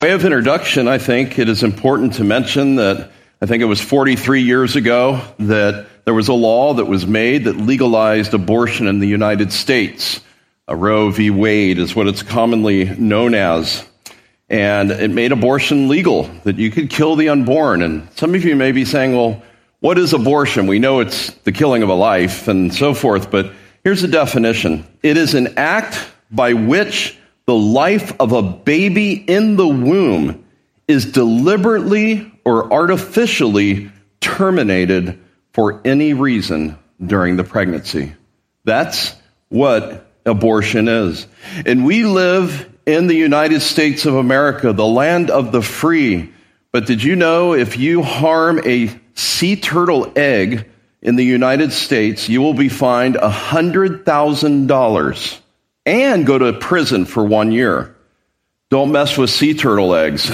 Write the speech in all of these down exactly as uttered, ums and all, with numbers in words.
By way of introduction, I think it is important to mention that I think it was forty-three years ago that there was a law that was made that legalized abortion in the United States. A Roe v. Wade is what it's commonly known as. And it made abortion legal, that you could kill the unborn. And some of you may be saying, well, what is abortion? We know it's the killing of a life and so forth, but here's the definition. It is an act by which the life of a baby in the womb is deliberately or artificially terminated for any reason during the pregnancy. That's what abortion is. And we live in the United States of America, the land of the free. But did you know if you harm a sea turtle egg in the United States, you will be fined one hundred thousand dollars and go to prison for one year. Don't mess with sea turtle eggs.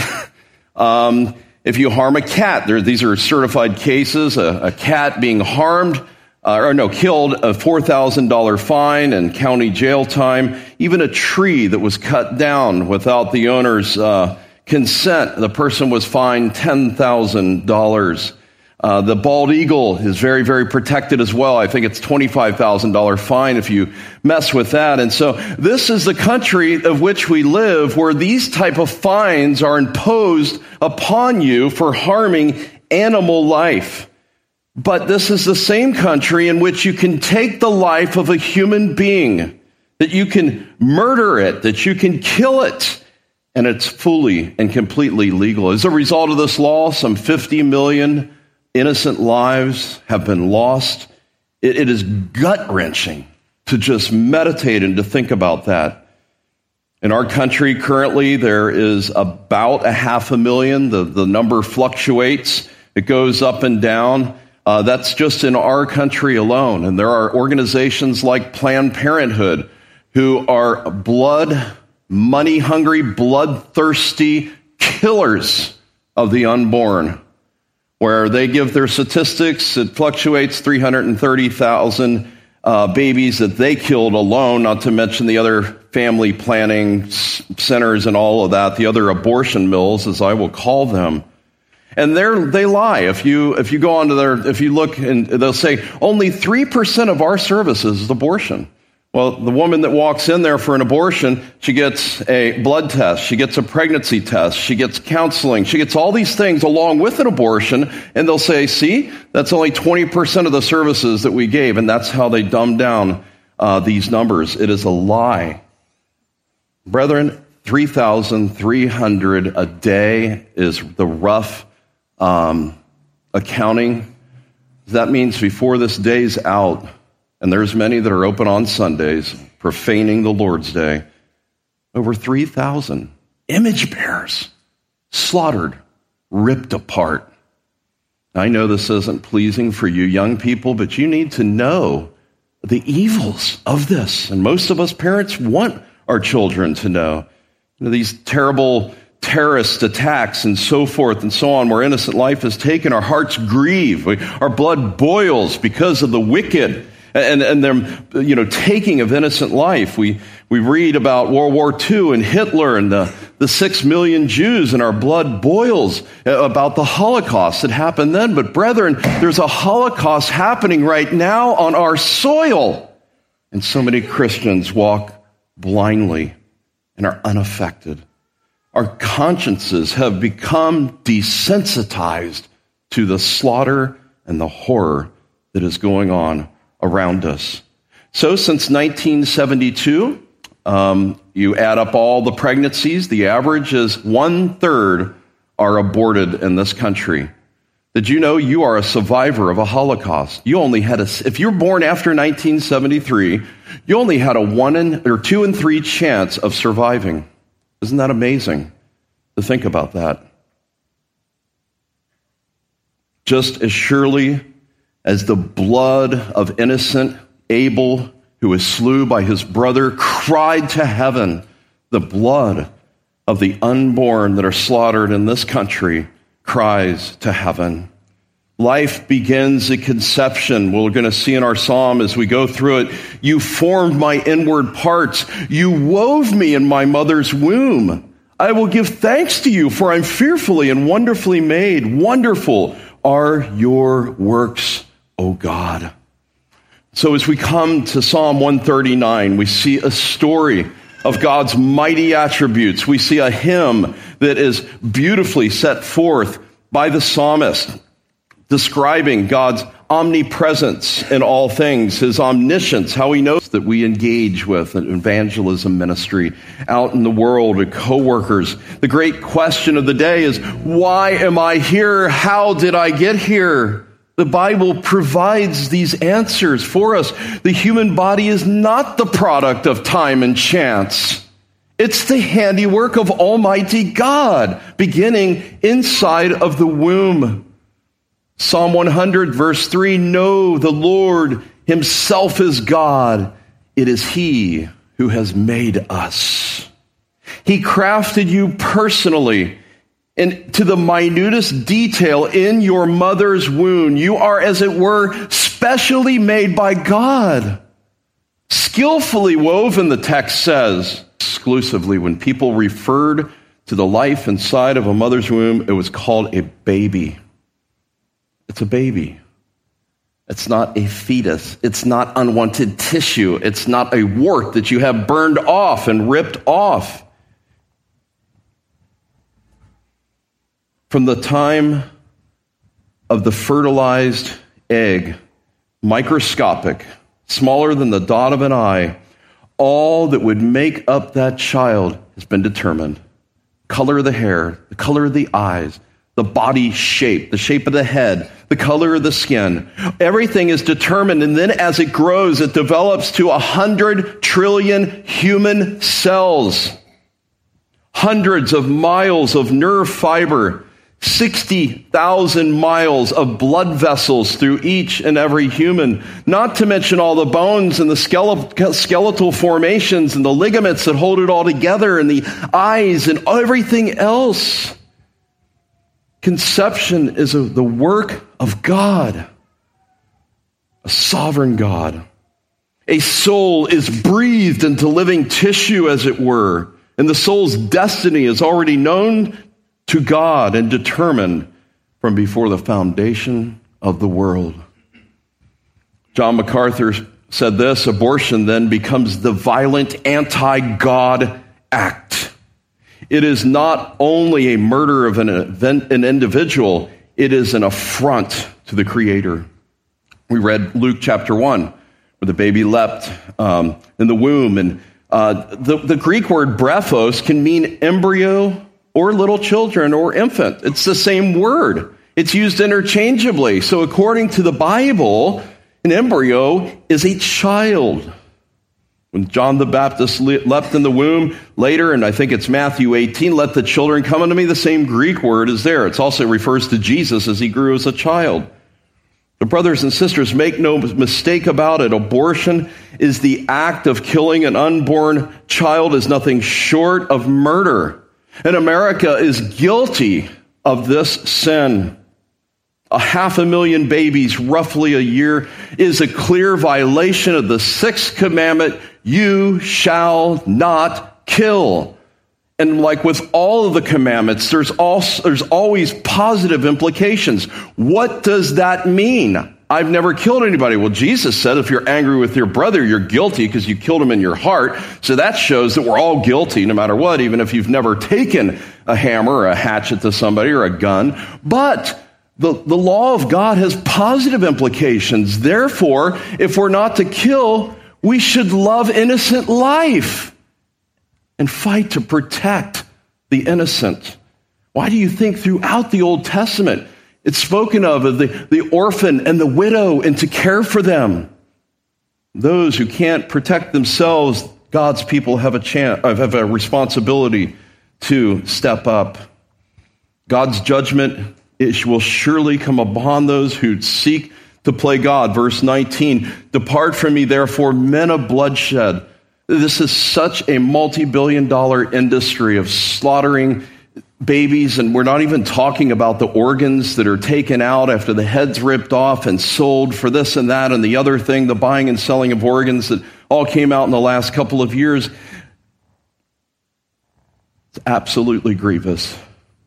um, if you harm a cat, there, these are certified cases, a, a cat being harmed, uh, or no, killed, a four thousand dollars fine and county jail time. Even a tree that was cut down without the owner's uh, consent, the person was fined ten thousand dollars. Uh, the bald eagle is very, very protected as well. I think it's twenty-five thousand dollars fine if you mess with that. And so this is the country of which we live, where these type of fines are imposed upon you for harming animal life. But this is the same country in which you can take the life of a human being, that you can murder it, that you can kill it, and it's fully and completely legal. As a result of this law, some fifty million innocent lives have been lost. It, it is gut-wrenching to just meditate and to think about that. In our country currently, there is about a half a million. The, the number fluctuates. It goes up and down. Uh, that's just in our country alone. And there are organizations like Planned Parenthood who are blood, money-hungry, bloodthirsty killers of the unborn, where they give their statistics. It fluctuates three hundred thirty thousand uh, babies that they killed alone, not to mention the other family planning s- centers and all of that, the other abortion mills, as I will call them. And they're, they lie. If you if you go onto their, if you look, and they'll say only three percent of our services is abortion. Well, the woman that walks in there for an abortion, she gets a blood test, she gets a pregnancy test, she gets counseling, she gets all these things along with an abortion, and they'll say, see, that's only twenty percent of the services that we gave, and that's how they dumb down uh, these numbers. It is a lie. Brethren, three thousand three hundred a day is the rough um, accounting. That means before this day's out, and there's many that are open on Sundays, profaning the Lord's Day, over three thousand image bearers slaughtered, ripped apart. I know this isn't pleasing for you young people, but you need to know the evils of this. And most of us parents want our children to know. You know, these terrible terrorist attacks and so forth and so on, where innocent life is taken, our hearts grieve, we, our blood boils because of the wicked and, and them, you know, taking of innocent life. We we read about World War Two and Hitler and the, the six million Jews, and our blood boils about the Holocaust that happened then. But brethren, there's a Holocaust happening right now on our soil. And so many Christians walk blindly and are unaffected. Our consciences have become desensitized to the slaughter and the horror that is going on around us. So since nineteen seventy-two, um, you add up all the pregnancies, the average is one-third are aborted in this country. Did you know you are a survivor of a Holocaust? You only had a, if you're born after nineteen seventy-three, you only had a one in, or two in three chance of surviving. Isn't that amazing to think about that? Just as surely as the blood of innocent Abel, who was slew by his brother, cried to heaven, the blood of the unborn that are slaughtered in this country cries to heaven. Life begins at conception. We're going to see in our psalm as we go through it, you formed my inward parts. You wove me in my mother's womb. I will give thanks to you, for I'm fearfully and wonderfully made. Wonderful are your works, O God. So as we come to Psalm one thirty-nine, we see a story of God's mighty attributes. We see a hymn that is beautifully set forth by the psalmist, describing God's omnipresence in all things, his omniscience, how he knows that we engage with an evangelism ministry out in the world with coworkers. The great question of the day is, why am I here? How did I get here? The Bible provides these answers for us. The human body is not the product of time and chance. It's the handiwork of Almighty God, beginning inside of the womb. Psalm one hundred, verse three, know the Lord himself is God. It is he who has made us. He crafted you personally and to the minutest detail in your mother's womb. You are, as it were, specially made by God. Skillfully woven, the text says. Exclusively, when people referred to the life inside of a mother's womb, it was called a baby. It's a baby. It's not a fetus. It's not unwanted tissue. It's not a wart that you have burned off and ripped off. From the time of the fertilized egg, microscopic, smaller than the dot of an eye, all that would make up that child has been determined. Color of the hair, the color of the eyes, the body shape, the shape of the head, the color of the skin. Everything is determined, and then as it grows, it develops to a hundred trillion human cells. Hundreds of miles of nerve fiber, sixty thousand miles of blood vessels through each and every human, not to mention all the bones and the skeletal formations and the ligaments that hold it all together and the eyes and everything else. Conception is a, the work of God, a sovereign God. A soul is breathed into living tissue, as it were, and the soul's destiny is already known to God and determined from before the foundation of the world. John MacArthur said this, abortion then becomes the violent anti-God act. It is not only a murder of an, event, an individual, it is an affront to the Creator. We read Luke chapter one, where the baby leapt um, in the womb. And uh, the, the Greek word brephos can mean embryo or little children or infant. It's the same word. It's used interchangeably. So according to the Bible, an embryo is a child. When John the Baptist leapt in the womb later, and I think it's Matthew eighteen, let the children come unto me, the same Greek word is there. It also refers to Jesus as he grew as a child. But brothers and sisters, make no mistake about it. Abortion is the act of killing an unborn child is nothing short of murder. And America is guilty of this sin. A half a million babies, roughly a year, is a clear violation of the sixth commandment, you shall not kill. And like with all of the commandments, there's also, there's always positive implications. What does that mean? I've never killed anybody. Well, Jesus said if you're angry with your brother, you're guilty because you killed him in your heart. So that shows that we're all guilty no matter what, even if you've never taken a hammer or a hatchet to somebody or a gun. But the, the law of God has positive implications. Therefore, if we're not to kill, we should love innocent life and fight to protect the innocent. Why do you think throughout the Old Testament it's spoken of as the, the orphan and the widow and to care for them? Those who can't protect themselves, God's people have a chance, have a responsibility to step up. God's judgment it will surely come upon those who seek to play God. Verse nineteen, depart from me, therefore, men of bloodshed. This is such a multi-billion dollar industry of slaughtering babies, and we're not even talking about the organs that are taken out after the head's ripped off and sold for this and that and the other thing, the buying and selling of organs that all came out in the last couple of years. It's absolutely grievous.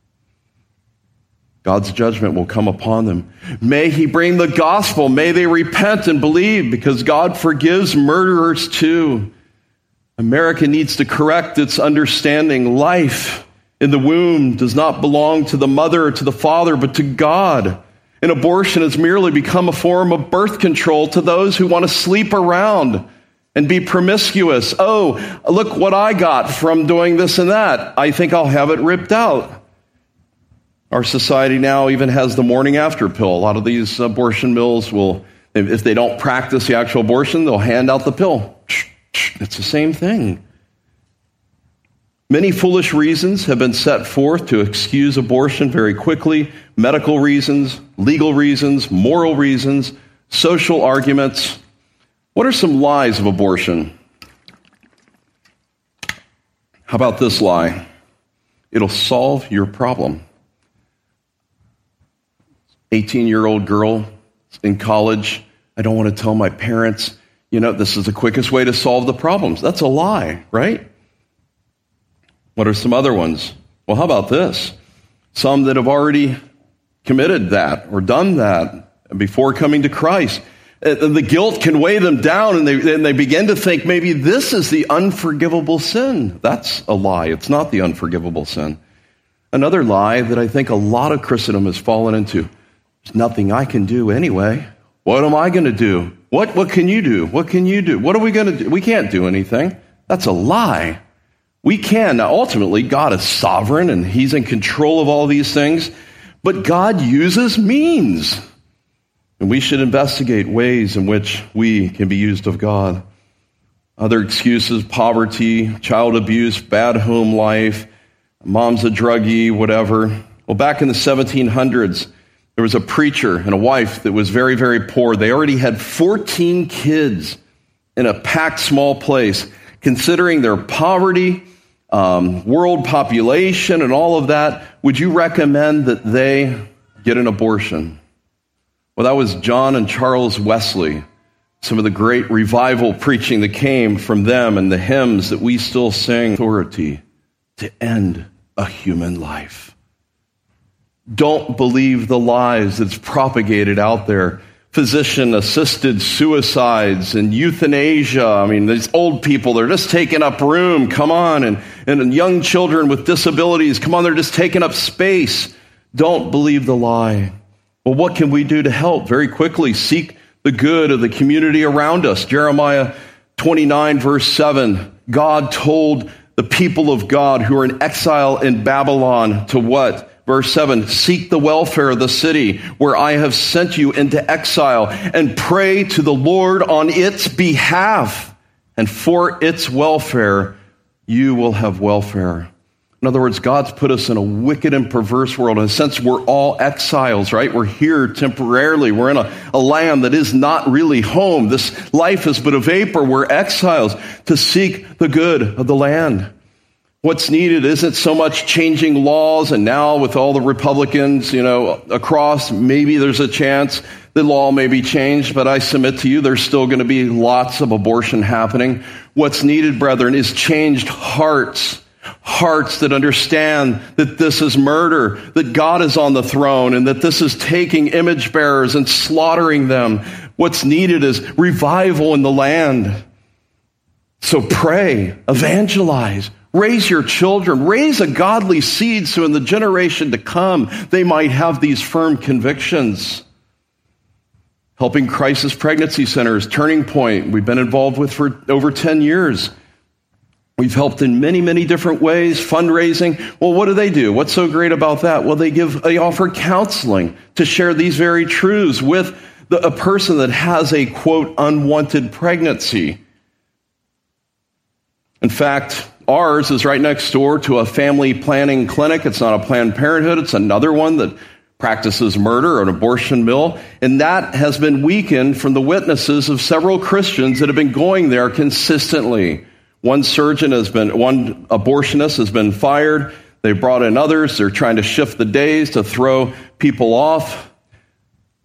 God's judgment will come upon them. May he bring the gospel. May they repent and believe, because God forgives murderers too. America needs to correct its understanding. Life in the womb does not belong to the mother or to the father, but to God. And abortion has merely become a form of birth control to those who want to sleep around and be promiscuous. Oh, look what I got from doing this and that. I think I'll have it ripped out. Our society now even has the morning after pill. A lot of these abortion mills will, if they don't practice the actual abortion, they'll hand out the pill. It's the same thing. Many foolish reasons have been set forth to excuse abortion very quickly. Medical reasons, legal reasons, moral reasons, social arguments. What are some lies of abortion? How about this lie? It'll solve your problem. eighteen-year-old girl in college, I don't want to tell my parents, you know, this is the quickest way to solve the problems. That's a lie, right? What are some other ones? Well, how about this? Some that have already committed that or done that before coming to Christ. The guilt can weigh them down, and they, and they begin to think maybe this is the unforgivable sin. That's a lie. It's not the unforgivable sin. Another lie that I think a lot of Christendom has fallen into. There's nothing I can do anyway. What am I going to do? What what can you do? What can you do? What are we going to do? We can't do anything. That's a lie. We can. Now, ultimately, God is sovereign and he's in control of all these things, but God uses means. And we should investigate ways in which we can be used of God. Other excuses: poverty, child abuse, bad home life, mom's a druggie, whatever. Well, back in the seventeen hundreds, there was a preacher and a wife that was very, very poor. They already had fourteen kids in a packed small place. Considering their poverty, um, world population, and all of that, would you recommend that they get an abortion? Well, that was John and Charles Wesley. Some of the great revival preaching that came from them and the hymns that we still sing. Authority to end a human life. Don't believe the lies that's propagated out there. Physician-assisted suicides and euthanasia. I mean, these old people, they're just taking up room. Come on. And, and young children with disabilities, come on, they're just taking up space. Don't believe the lie. Well, what can we do to help? Very quickly, seek the good of the community around us. Jeremiah twenty-nine, verse seven. God told the people of God who are in exile in Babylon to what? Verse seven, seek the welfare of the city where I have sent you into exile, and pray to the Lord on its behalf, and for its welfare you will have welfare. In other words, God's put us in a wicked and perverse world. In a sense, we're all exiles, right? We're here temporarily. We're in a, a land that is not really home. This life is but a vapor. We're exiles to seek the good of the land. What's needed isn't so much changing laws, and now with all the Republicans, you know, across, maybe there's a chance the law may be changed, but I submit to you, there's still going to be lots of abortion happening. What's needed, brethren, is changed hearts. Hearts that understand that this is murder, that God is on the throne, and that this is taking image bearers and slaughtering them. What's needed is revival in the land. So pray, evangelize, raise your children, raise a godly seed so in the generation to come they might have these firm convictions. Helping Crisis Pregnancy Centers, Turning Point, we've been involved with for over ten years. We've helped in many, many different ways, fundraising. Well, what do they do? What's so great about that? Well, they give, they offer counseling to share these very truths with the, a person that has a, quote, unwanted pregnancy. In fact, ours is right next door to a family planning clinic. It's not a Planned Parenthood. It's another one that practices murder or an abortion mill. And that has been weakened from the witnesses of several Christians that have been going there consistently. One surgeon has been, one abortionist has been fired. They brought in others. They're trying to shift the days to throw people off.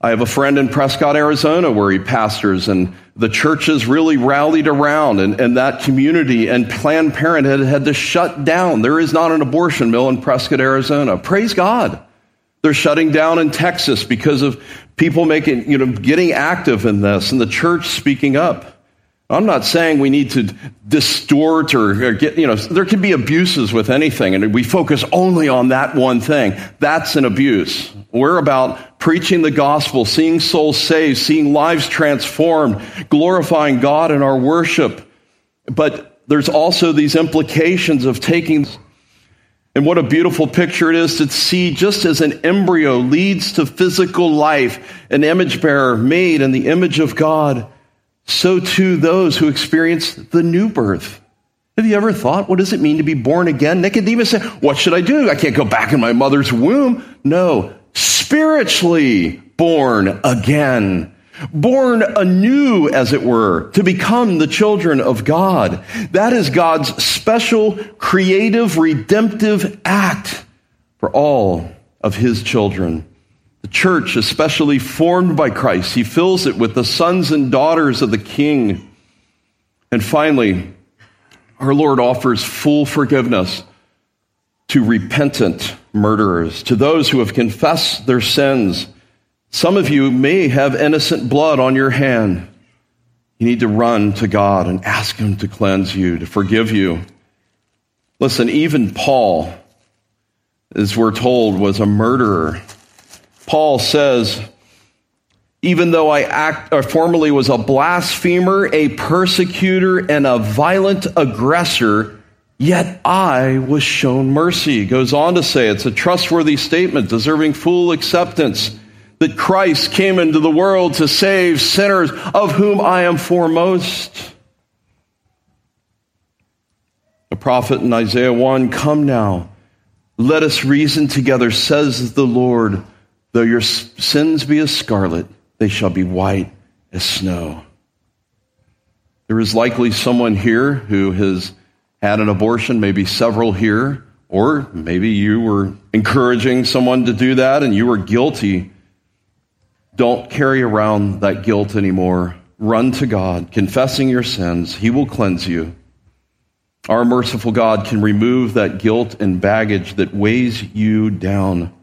I have a friend in Prescott, Arizona, where he pastors, and the churches really rallied around, and, and that community, and Planned Parenthood had to shut down. There is not an abortion mill in Prescott, Arizona. Praise God. They're shutting down in Texas because of people making, you know, getting active in this, and the church speaking up. I'm not saying we need to distort or, or get, you know, there can be abuses with anything, and we focus only on that one thing. That's an abuse. We're about preaching the gospel, seeing souls saved, seeing lives transformed, glorifying God in our worship. But there's also these implications of taking, and what a beautiful picture it is to see, just as an embryo leads to physical life, an image bearer made in the image of God, so too those who experience the new birth. Have you ever thought, what does it mean to be born again? Nicodemus said, what should I do? I can't go back in my mother's womb. No, spiritually born again. Born anew, as it were, to become the children of God. That is God's special, creative, redemptive act for all of his children. The church, especially formed by Christ, he fills it with the sons and daughters of the King. And finally, our Lord offers full forgiveness to repentant murderers, to those who have confessed their sins. Some of you may have innocent blood on your hand. You need to run to God and ask him to cleanse you, to forgive you. Listen, even Paul, as we're told, was a murderer. Paul says, even though I act, or formerly was a blasphemer, a persecutor, and a violent aggressor, yet I was shown mercy. He goes on to say, it's a trustworthy statement, deserving full acceptance, that Christ came into the world to save sinners, of whom I am foremost. The prophet in Isaiah one, come now, let us reason together, says the Lord. Though your sins be as scarlet, they shall be white as snow. There is likely someone here who has had an abortion, maybe several here, or maybe you were encouraging someone to do that and you were guilty. Don't carry around that guilt anymore. Run to God, confessing your sins. He will cleanse you. Our merciful God can remove that guilt and baggage that weighs you down.